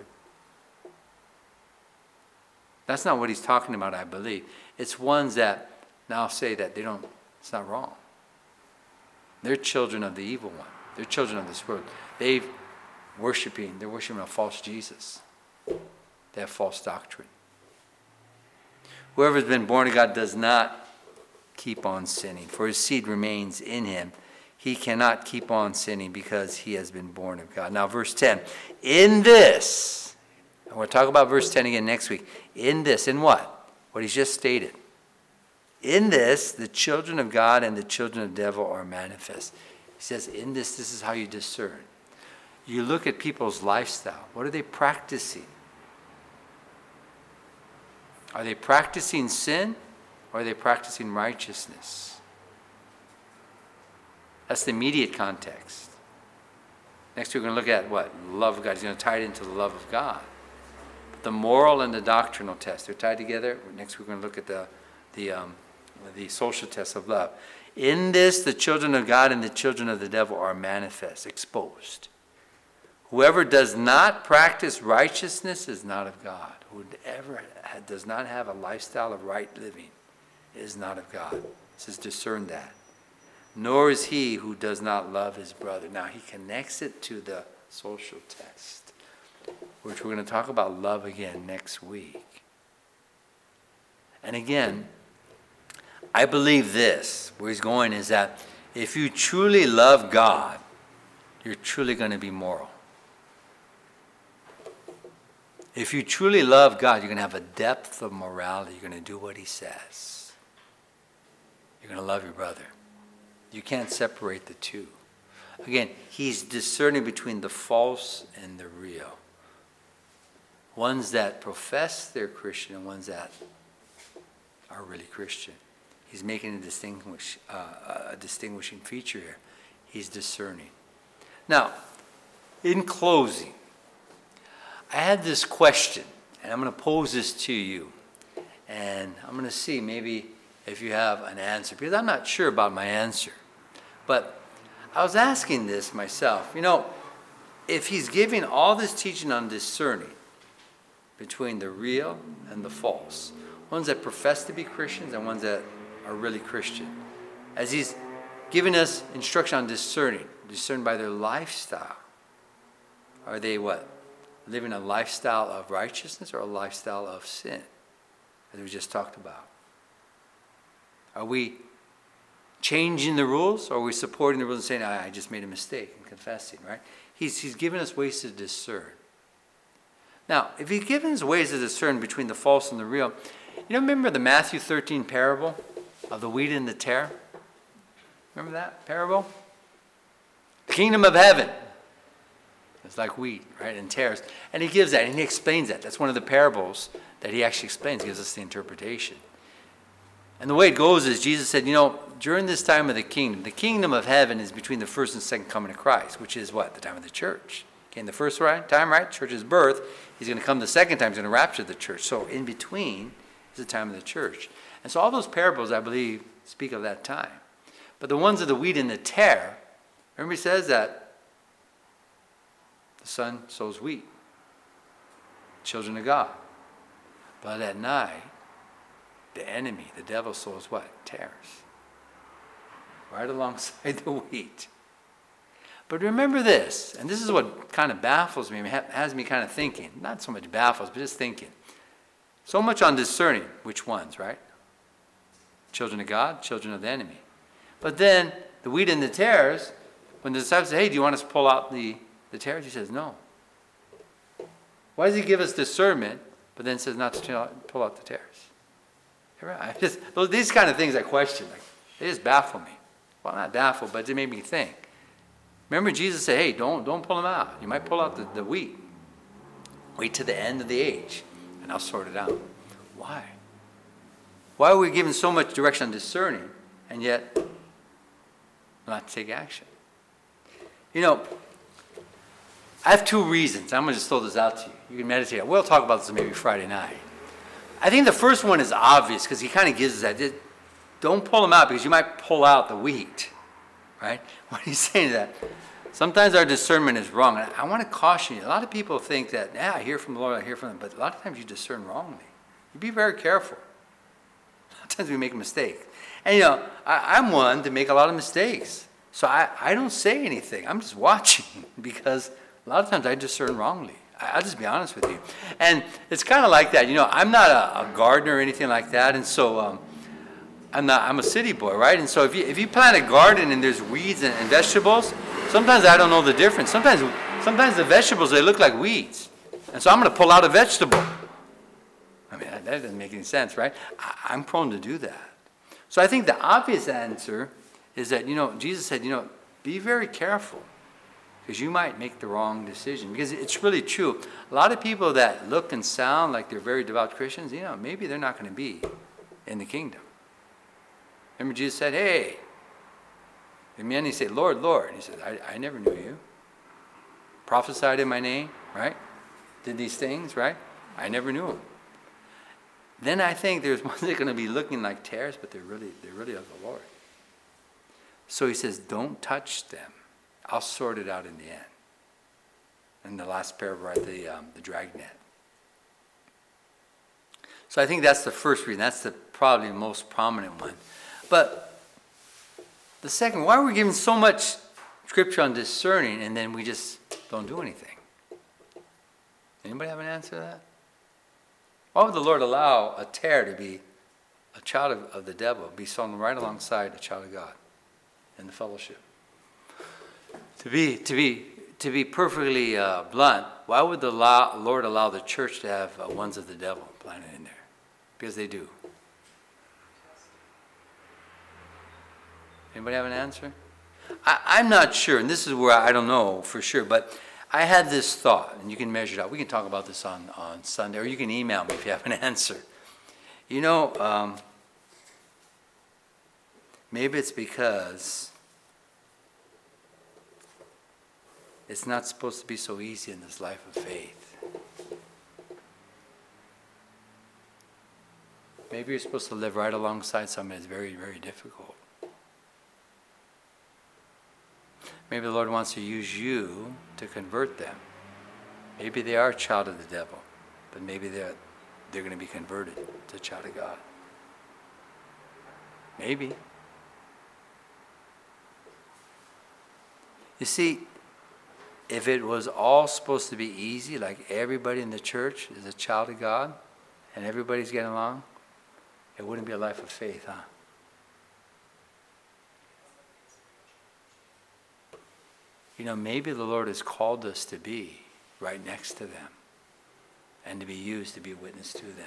That's not what he's talking about, I believe. It's ones that now say that they don't, it's not wrong. They're children of the evil one. They're children of this world. They've worshiping, they're worshiping a false Jesus. They have false doctrine. Whoever has been born of God does not keep on sinning, for his seed remains in him. He cannot keep on sinning because he has been born of God. Now, verse ten. In this, and we'll talk about verse ten again next week. In this, in what? What he's just stated. In this, the children of God and the children of the devil are manifest. He says, in this, this is how you discern. You look at people's lifestyle. What are they practicing? Are they practicing sin, or are they practicing righteousness? That's the immediate context. Next we're going to look at what? Love of God. He's going to tie it into the love of God. The moral and the doctrinal test, they're tied together. Next we're going to look at the, the, um, the social test of love. In this, the children of God and the children of the devil are manifest, exposed. Whoever does not practice righteousness is not of God. Whoever does not have a lifestyle of right living is not of God. It says discern that. Nor is he who does not love his brother. Now he connects it to the social test, which we're going to talk about love again next week. And again, I believe this, where he's going is that if you truly love God, you're truly going to be moral. If you truly love God, you're going to have a depth of morality. You're going to do what he says. You're going to love your brother. You can't separate the two. Again, he's discerning between the false and the real. Ones that profess they're Christian and ones that are really Christian. He's making a, distinguish, uh, a distinguishing feature here. He's discerning. Now, in closing, I had this question, and I'm going to pose this to you. And I'm going to see maybe if you have an answer, because I'm not sure about my answer. But I was asking this myself. You know, if he's giving all this teaching on discerning between the real and the false, ones that profess to be Christians and ones that are really Christian, as he's giving us instruction on discerning, discerned by their lifestyle, are they what? Living a lifestyle of righteousness or a lifestyle of sin, as we just talked about? Are we changing the rules, or are we supporting the rules and saying, I, I just made a mistake, and confessing, right? He's, he's given us ways to discern. Now, if he's given us ways to discern between the false and the real, you know, remember the Matthew thirteen parable of the wheat and the tare? Remember that parable? The kingdom of heaven. It's like wheat, right, and tares. And he gives that, and he explains that. That's one of the parables that he actually explains, gives us the interpretation. And the way it goes is Jesus said, you know, during this time of the kingdom, the kingdom of heaven is between the first and second coming of Christ, which is what? The time of the church. Okay, in the first time, right, church's birth, he's going to come the second time, he's going to rapture the church. So in between is the time of the church. And so all those parables, I believe, speak of that time. But the ones of the wheat and the tare, remember he says that the son sows wheat, children of God. But at night, the enemy, the devil, sows what? Tares. Right alongside the wheat. But remember this, and this is what kind of baffles me, has me kind of thinking. Not so much baffles, but just thinking. So much on discerning which ones, right? Children of God, children of the enemy. But then the wheat and the tares, when the disciples say, hey, do you want us to pull out the, the tares? He says, no. Why does he give us discernment, but then says not to pull out the tares? I just, those, these kind of things I question, like, they just baffle me. Well, not baffle, but they made me think. Remember Jesus said, hey, don't, don't pull them out. You might pull out the, the wheat. Wait to the end of the age, and I'll sort it out. Why? Why are we given so much direction on discerning, and yet not take action? You know, I have two reasons. I'm going to just throw this out to you. You can meditate. We'll talk about this maybe Friday night. I think the first one is obvious because he kind of gives us that. Don't pull them out because you might pull out the wheat, right? When he's saying that, sometimes our discernment is wrong. And I want to caution you. A lot of people think that, yeah, I hear from the Lord, I hear from them. But a lot of times you discern wrongly. You be very careful. Sometimes we make a mistake. And, you know, I, I'm one to make a lot of mistakes. So I, I don't say anything. I'm just watching because a lot of times I discern wrongly. I'll just be honest with you. And it's kind of like that. You know, I'm not a, a gardener or anything like that. And so um, I'm not, I'm a city boy, right? And so if you, if you plant a garden and there's weeds and, and vegetables, sometimes I don't know the difference. Sometimes, sometimes the vegetables, they look like weeds. And so I'm going to pull out a vegetable. I mean, that doesn't make any sense, right? I, I'm prone to do that. So I think the obvious answer is that, you know, Jesus said, you know, be very careful. Because you might make the wrong decision. Because it's really true. A lot of people that look and sound like they're very devout Christians, you know, maybe they're not going to be in the kingdom. Remember Jesus said, hey. And many say, Lord, Lord. And he said, I, I never knew you. Prophesied in my name, right? Did these things, right? I never knew them. Then I think there's ones that are going to be looking like tares, but they're really, they're really of the Lord. So he says, don't touch them. I'll sort it out in the end. In the last parable, right, the, um, the dragnet. So I think that's the first reason. That's the probably the most prominent one. But the second, why are we given so much scripture on discerning and then we just don't do anything? Anybody have an answer to that? Why would the Lord allow a tare to be a child of, of the devil, be sown right alongside a child of God in the fellowship? To be to be to be perfectly uh, blunt, why would the law, Lord allow the church to have uh, ones of the devil planted in there? Because they do. Anybody have an answer? I, I'm not sure, and this is where I don't know for sure, but I had this thought, and you can measure it out. We can talk about this on, on Sunday, or you can email me if you have an answer. You know, um, maybe it's because it's not supposed to be so easy in this life of faith. Maybe you're supposed to live right alongside somebody that's very, very difficult. Maybe the Lord wants to use you to convert them. Maybe they are a child of the devil, but maybe they're, they're going to be converted to a child of God. Maybe. You see, if it was all supposed to be easy, like everybody in the church is a child of God, and everybody's getting along, it wouldn't be a life of faith, huh? You know, maybe the Lord has called us to be right next to them and to be used to be a witness to them.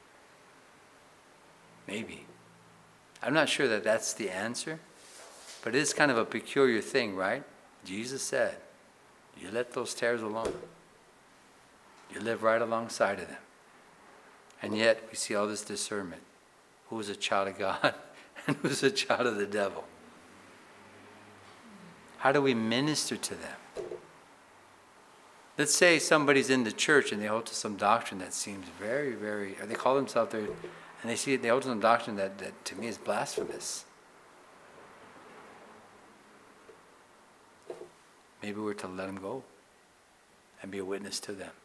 Maybe. I'm not sure that that's the answer, but it is kind of a peculiar thing, right? Jesus said, you let those tares alone. You live right alongside of them. And yet we see all this discernment. Who is a child of God and who is a child of the devil? How do we minister to them? Let's say somebody's in the church and they hold to some doctrine that seems very, very, or they call themselves there, and they see they hold to some doctrine that, that to me is blasphemous. Maybe we're to let them go and be a witness to them.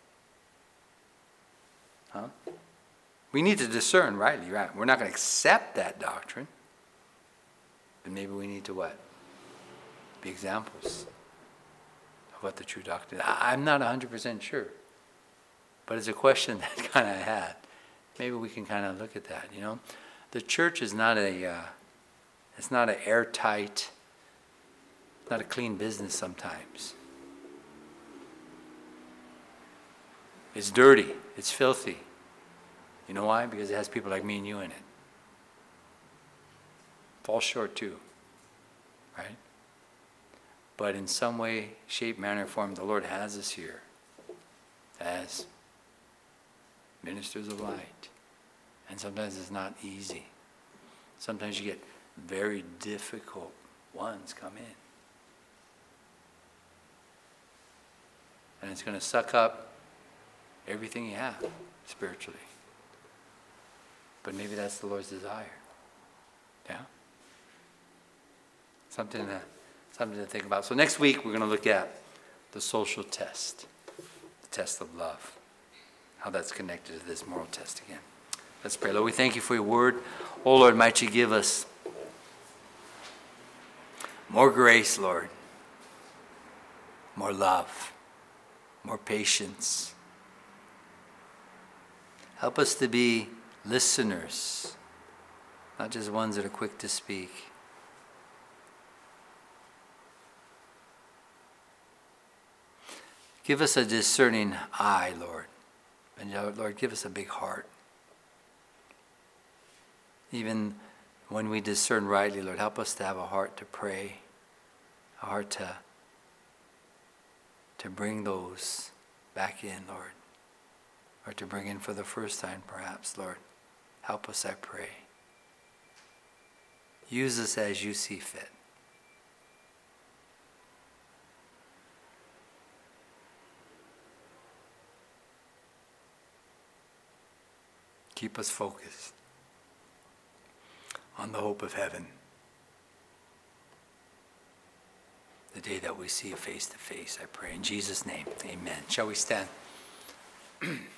Huh? We need to discern rightly, right? We're not going to accept that doctrine, but maybe we need to what? Be examples of what the true doctrine is. I'm not one hundred percent sure, but it's a question that kind of I had. Maybe we can kind of look at that, you know? The church is not a, uh, it's not an airtight, not a clean business sometimes. It's dirty. It's filthy. You know why? Because it has people like me and you in it. Falls short too, right? But in some way, shape, manner, form, the Lord has us here as ministers of light. And sometimes it's not easy. Sometimes you get very difficult ones come in. And it's going to suck up everything you have spiritually. But maybe that's the Lord's desire. Yeah? Something to, something to think about. So next week we're going to look at the social test. The test of love. How that's connected to this moral test again. Let's pray. Lord, we thank you for your word. Oh Lord, might you give us more grace, Lord. More love. More patience. Help us to be listeners, not just ones that are quick to speak. Give us a discerning eye, Lord. And Lord, give us a big heart. Even when we discern rightly, Lord, help us to have a heart to pray, a heart to, to bring those back in, Lord. Or to bring in for the first time, perhaps, Lord. Help us, I pray. Use us as you see fit. Keep us focused on the hope of heaven. The day that we see you face to face, I pray. In Jesus' name, amen. Shall we stand?